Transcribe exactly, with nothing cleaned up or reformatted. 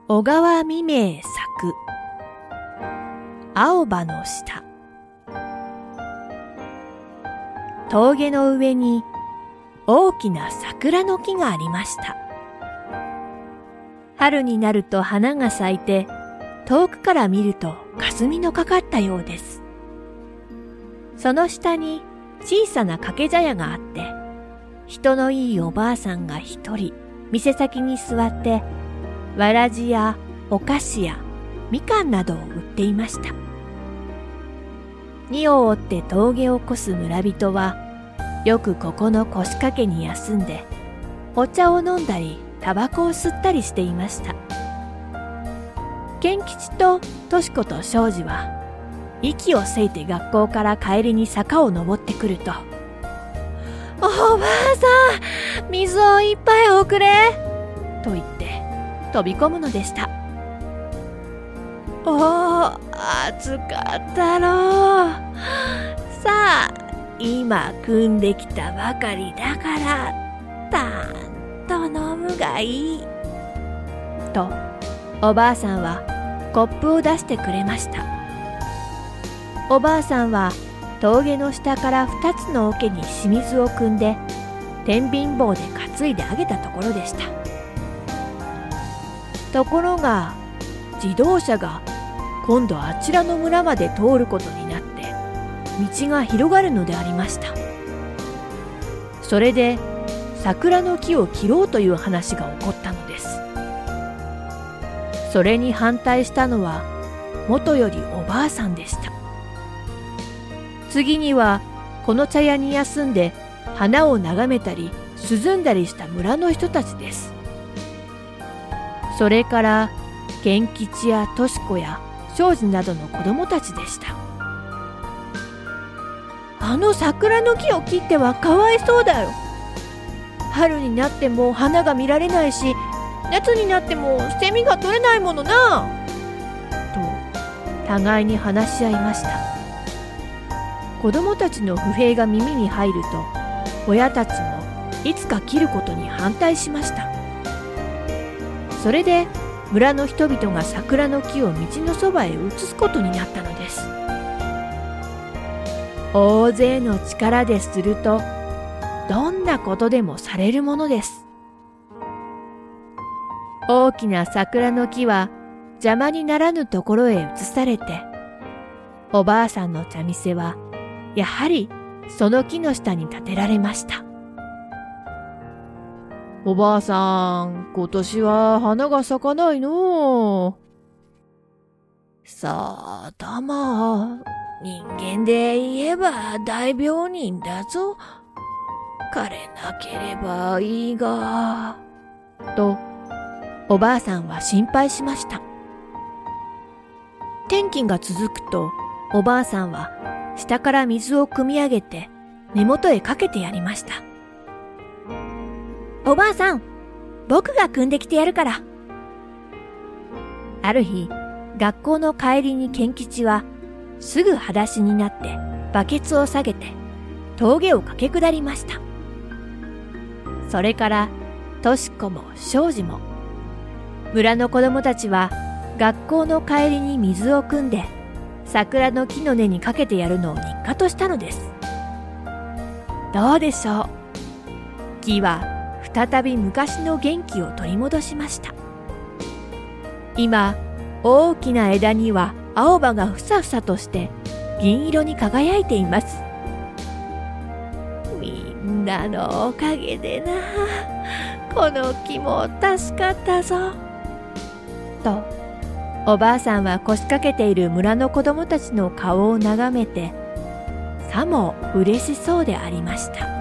小川未明作青葉の下。峠の上に大きな桜の木がありました。春になると花が咲いて、遠くから見ると霞のかかったようです。その下に小さな掛け茶屋があって、人のいいおばあさんが一人店先に座って、わらじやお菓子やみかんなどを売っていました。荷を追って峠を越す村人は、よくここの腰掛けに休んで、お茶を飲んだり、タバコを吸ったりしていました。賢吉ととし子と庄司は、息をせいて学校から帰りに坂を登ってくると、おばあさん、水を一杯おくれと言って飛び込むのでした。おー、暑かったろう。さあ、今汲んできたばかりだから、たんと飲むがいい。と、おばあさんはコップを出してくれました。おばあさんは峠の下から二つの桶に清水を汲んで、天秤棒で担いであげたところでした。ところが、自動車が今度あちらの村まで通ることになって、道が広がるのでありました。それで桜の木を切ろうという話が起こったのです。それに反対したのはもとよりおばあさんでした。次にはこの茶屋に休んで花を眺めたり涼んだりした村の人たちです。それから賢吉やとし子や庄司などの子供たちでした。あの桜の木を切ってはかわいそうだよ。春になっても花が見られないし、夏になってもセミが取れないものな。と互いに話し合いました。子供たちの不平が耳に入ると、親たちもいつか切ることに反対しました。それで村の人々が桜の木を道のそばへ移すことになったのです。大勢の力ですると、どんなことでもされるものです。大きな桜の木は邪魔にならぬところへ移されて、おばあさんの茶店はやはりその木の下に建てられました。おばあさん、今年は花が咲かないの。そうとも、人間で言えば大病人だぞ。枯れなければいいが。と、おばあさんは心配しました。天気が続くと、おばあさんは下から水を汲み上げて根元へかけてやりました。おばあさん、僕が汲んできてやるから。ある日、学校の帰りに賢吉はすぐ裸足になってバケツを下げて峠を駆け下りました。それからとし子も庄司も村の子供たちは学校の帰りに水を汲んで桜の木の根にかけてやるのを日課としたのです。どうでしょう。木は再び昔の元気を取り戻しました。今、大きな枝には青葉がふさふさとして銀色に輝いています。みんなのおかげでな、この木も助かったぞ。と、おばあさんは腰掛けている村の子供たちの顔を眺めて、さも嬉しそうでありました。